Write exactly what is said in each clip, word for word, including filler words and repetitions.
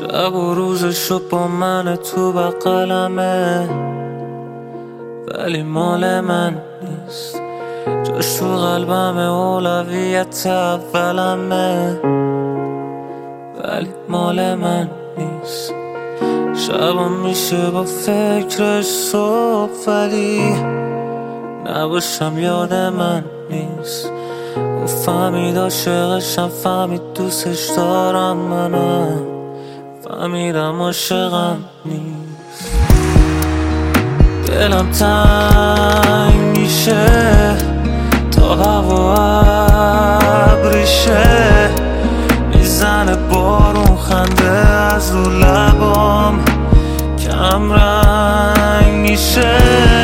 شب و روزشو با من تو بغلمه، ولی مال من نیست. جاش تو قلبم اولویت اولمه، ولی مال من نیست. شبم میشه با فکرش صبح، ولی نباشم یاد من نیست. اون فهمید عاشقشم، فهمید دوستش دارم، منم فهمیدم عاشقم نیست. دلم تنگ میشه تا هوا ابریشه، میزنه بارون خنده از رو لبام کم رنگ میشه.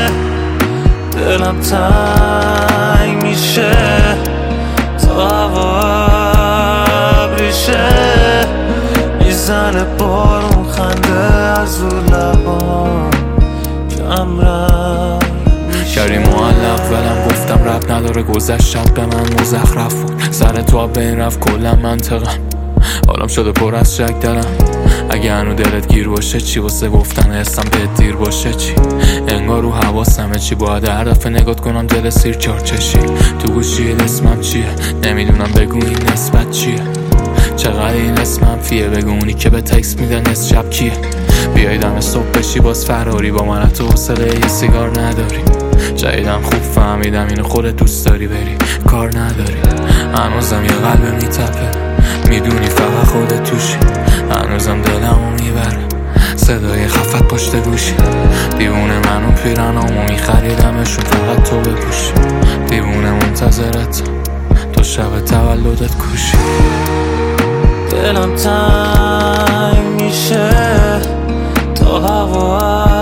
دلم تنگ میشه تا هوا ابریشه، میزنه بارون خنده از رو لبام کم رنگ میشه. کریم معلق ولم گفتم رب نداره، گذشت شب به من مزخرف بود، سر تو به این رفت کلا منطقم. حالم شده پر از شک دلم، اگه هنو دلت گیر باشه چی؟ واسه گفتن حسم بهت دیر باشه چی؟ انگار رو حواسمه چی؟ باید هر دفعه نگات کنم دل سیر چار چشی. تو گوشی اسمم چیه؟ نمیدونم بگو این نسبت چیه؟ چقدر این اسمم فیه؟ بگو اونی که به تکس میده نصف شب کیه؟ بیای دم صبح بشی باز فراری، با من تو حوصله یه سیگار نداری. جدیدم خوب فهمیدم اینو خودت دوست داری بری کار نداری. هنوزم یه قلب میتپه، میدونی فقط خودت توشی. هنوزم دلمو میبره صدای خفت پشت گوشی. دیوونه منو پیرنامو میخریدمشون فقط تو بپوشی. دیوونه منتظرت تو شب تولدت کوشی. دلم تنگ میشه تا هوا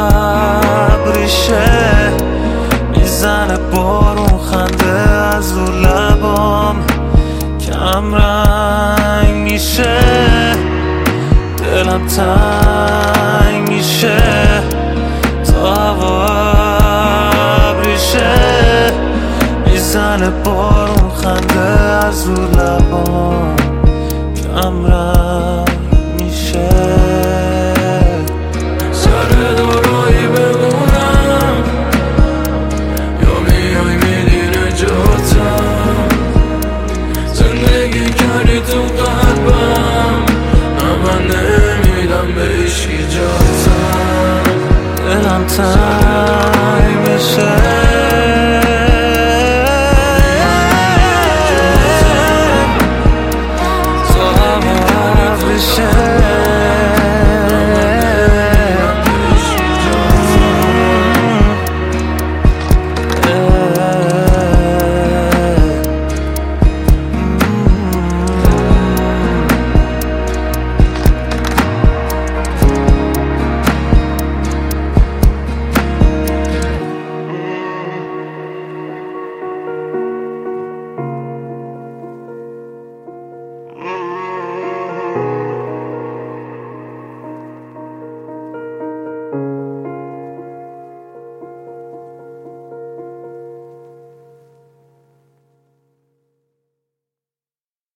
ابریشه، میزنه بارون خنده از رو لبام کم رنگ میشه. دلم تنگ میشه تا هوا ابریشه، میزنه بارون خنده از رو لبام کم رنگ میشه. سر دارایی بمونم یا میای میدی نجاتم؟ زندگی کردی تو قلبم، من نمیدم بهش ایجاتم. دلم تنگ میشه